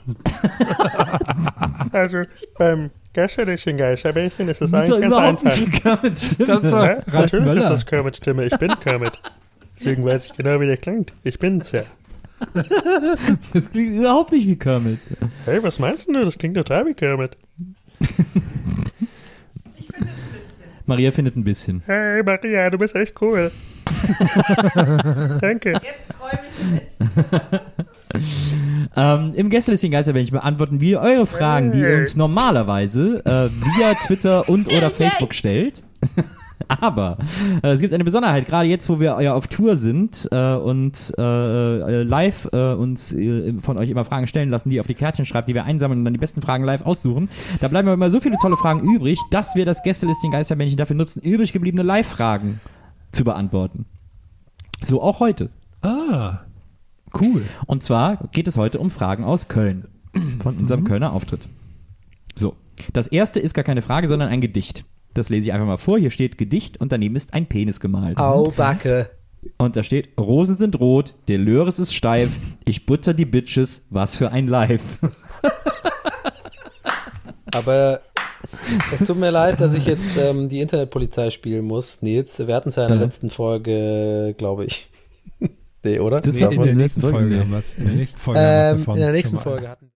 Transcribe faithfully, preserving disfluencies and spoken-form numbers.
Also beim Gästelistchen Geisterbällchen ist es Das ist doch eigentlich ganz überhaupt einfach. nicht Kermits Stimme. Das ist doch- Ja, Ralf natürlich Möller. ist das Kermits Stimme. Ich bin Kermit. Deswegen weiß ich genau, wie der klingt. Ich bin's ja. Das klingt überhaupt nicht wie Kermit. Hey, was meinst du? Das klingt total wie Kermit. Maria findet ein bisschen. Hey, Maria, du bist echt cool. Danke. Jetzt träume ich nicht. Ähm, Im Gästelistchen Geisterbällchen beantworten wir eure Fragen, die ihr uns normalerweise äh, via Twitter und oder Facebook stellt. Aber äh, es gibt eine Besonderheit, gerade jetzt, wo wir ja auf Tour sind äh, und äh, äh, live äh, uns äh, von euch immer Fragen stellen lassen, die ihr auf die Kärtchen schreibt, die wir einsammeln und dann die besten Fragen live aussuchen. Da bleiben immer so viele tolle Fragen übrig, dass wir das Gästelistchen Geisterbällchen dafür nutzen, übrig gebliebene Live-Fragen zu beantworten. So auch heute. Ah, cool. Und zwar geht es heute um Fragen aus Köln. Von unserem Kölner Auftritt. So. Das erste ist gar keine Frage, sondern ein Gedicht. Das lese ich einfach mal vor. Hier steht Gedicht und daneben ist ein Penis gemalt. Au, Backe. Und da steht, Rosen sind rot, der Löres ist steif, ich butter die Bitches, was für ein Live. Aber es tut mir leid, dass ich jetzt ähm, die Internetpolizei spielen muss. Nils, wir hatten es ja in der Ja. letzten Folge, glaube ich. Nee, oder? Das Nee, war in von der der nächsten nächsten Folge Folge. haben wir es. In der nächsten Folge haben wir es Ähm, davon in der nächsten schon mal. Folge hatten